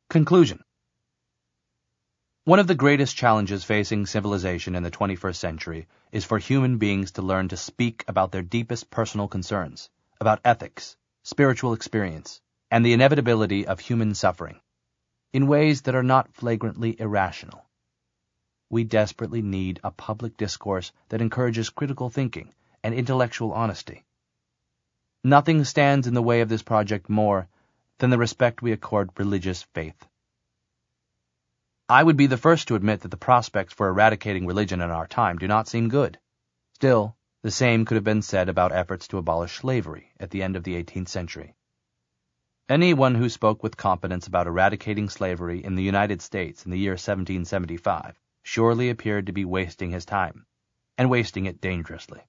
Conclusion. One of the greatest challenges facing civilization in the 21st century is for human beings to learn to speak about their deepest personal concerns, about ethics, spiritual experience, and the inevitability of human suffering, in ways that are not flagrantly irrational. We desperately need a public discourse that encourages critical thinking and intellectual honesty. Nothing stands in the way of this project more than the respect we accord religious faith. I would be the first to admit that the prospects for eradicating religion in our time do not seem good. Still, the same could have been said about efforts to abolish slavery at the end of the 18th century. Anyone who spoke with confidence about eradicating slavery in the United States in the year 1775 surely appeared to be wasting his time, and wasting it dangerously.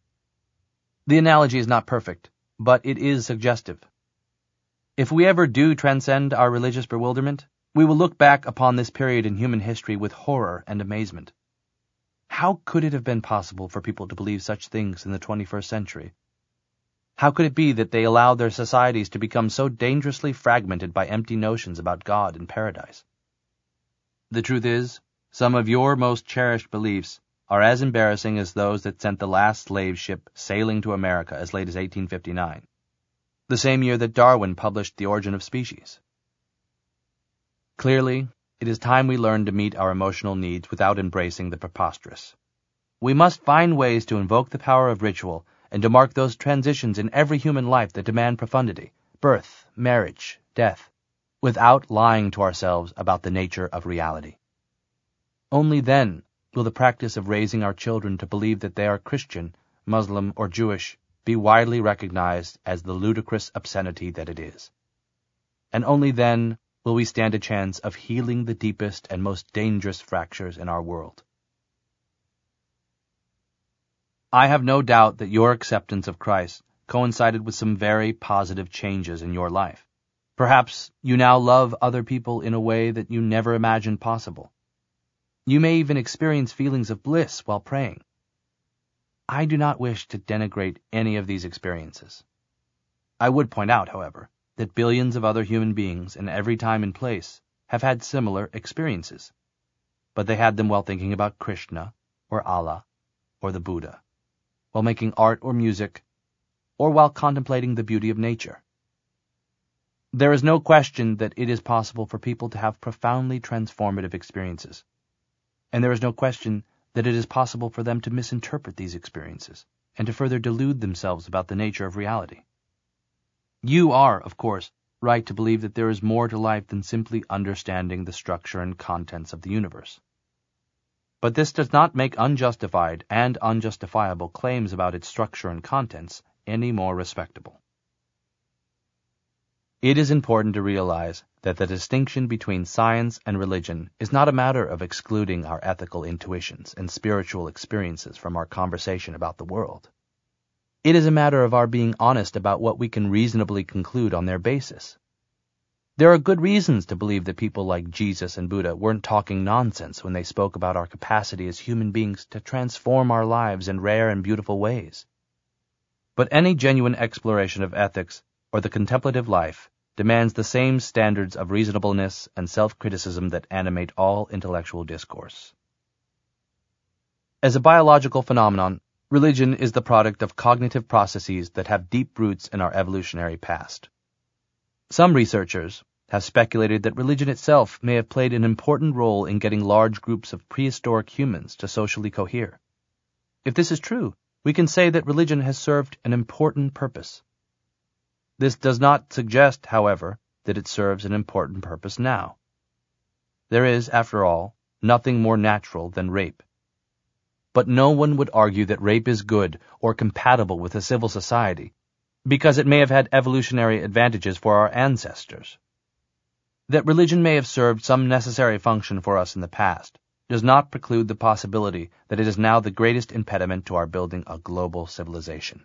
The analogy is not perfect, but it is suggestive. If we ever do transcend our religious bewilderment, we will look back upon this period in human history with horror and amazement. How could it have been possible for people to believe such things in the 21st century? How could it be that they allowed their societies to become so dangerously fragmented by empty notions about God and paradise? The truth is, some of your most cherished beliefs are as embarrassing as those that sent the last slave ship sailing to America as late as 1859, the same year that Darwin published The Origin of Species. Clearly, it is time we learn to meet our emotional needs without embracing the preposterous. We must find ways to invoke the power of ritual and to mark those transitions in every human life that demand profundity, birth, marriage, death, without lying to ourselves about the nature of reality. Only then will the practice of raising our children to believe that they are Christian, Muslim, or Jewish be widely recognized as the ludicrous obscenity that it is. And only then will we stand a chance of healing the deepest and most dangerous fractures in our world. I have no doubt that your acceptance of Christ coincided with some very positive changes in your life. Perhaps you now love other people in a way that you never imagined possible. You may even experience feelings of bliss while praying. I do not wish to denigrate any of these experiences. I would point out, however, that billions of other human beings in every time and place have had similar experiences, but they had them while thinking about Krishna, or Allah, or the Buddha, while making art or music, or while contemplating the beauty of nature. There is no question that it is possible for people to have profoundly transformative experiences, and there is no question that it is possible for them to misinterpret these experiences and to further delude themselves about the nature of reality. You are, of course, right to believe that there is more to life than simply understanding the structure and contents of the universe. But this does not make unjustified and unjustifiable claims about its structure and contents any more respectable. It is important to realize that the distinction between science and religion is not a matter of excluding our ethical intuitions and spiritual experiences from our conversation about the world. It is a matter of our being honest about what we can reasonably conclude on their basis. There are good reasons to believe that people like Jesus and Buddha weren't talking nonsense when they spoke about our capacity as human beings to transform our lives in rare and beautiful ways. But any genuine exploration of ethics or the contemplative life demands the same standards of reasonableness and self-criticism that animate all intellectual discourse. As a biological phenomenon, religion is the product of cognitive processes that have deep roots in our evolutionary past. Some researchers have speculated that religion itself may have played an important role in getting large groups of prehistoric humans to socially cohere. If this is true, we can say that religion has served an important purpose. This does not suggest, however, that it serves an important purpose now. There is, after all, nothing more natural than rape. But no one would argue that rape is good or compatible with a civil society, because it may have had evolutionary advantages for our ancestors. That religion may have served some necessary function for us in the past does not preclude the possibility that it is now the greatest impediment to our building a global civilization.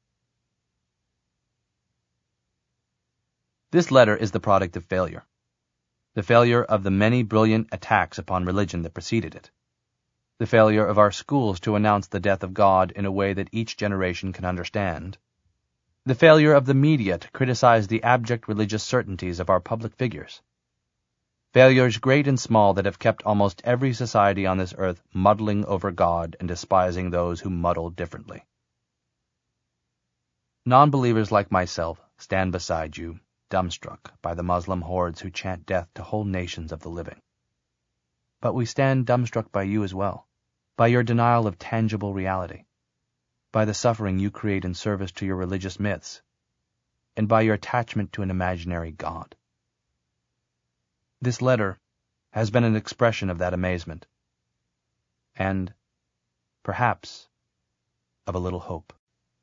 This letter is the product of failure. The failure of the many brilliant attacks upon religion that preceded it. The failure of our schools to announce the death of God in a way that each generation can understand. The failure of the media to criticize the abject religious certainties of our public figures. failures great and small that have kept almost every society on this earth muddling over God and despising those who muddle differently. Non-believers like myself stand beside you, dumbstruck by the Muslim hordes who chant death to whole nations of the living. But we stand dumbstruck by you as well, by your denial of tangible reality, by the suffering you create in service to your religious myths, and by your attachment to an imaginary God. This letter has been an expression of that amazement, and, perhaps, of a little hope.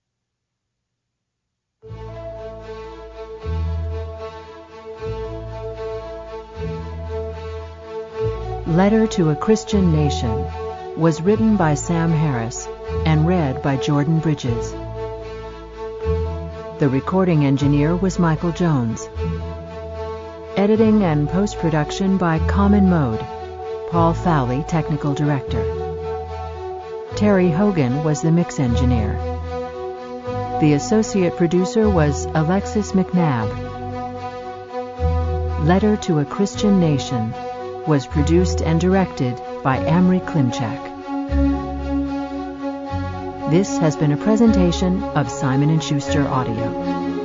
Letter to a Christian Nation was written by Sam Harris and read by Jordan Bridges. The recording engineer was Michael Jones. Editing and post-production by Common Mode. Paul Fowley, Technical Director. Terry Hogan was the mix engineer. The associate producer was Alexis McNabb. Letter to a Christian Nation was produced and directed by Amri Klimchak. This has been a presentation of Simon & Schuster Audio.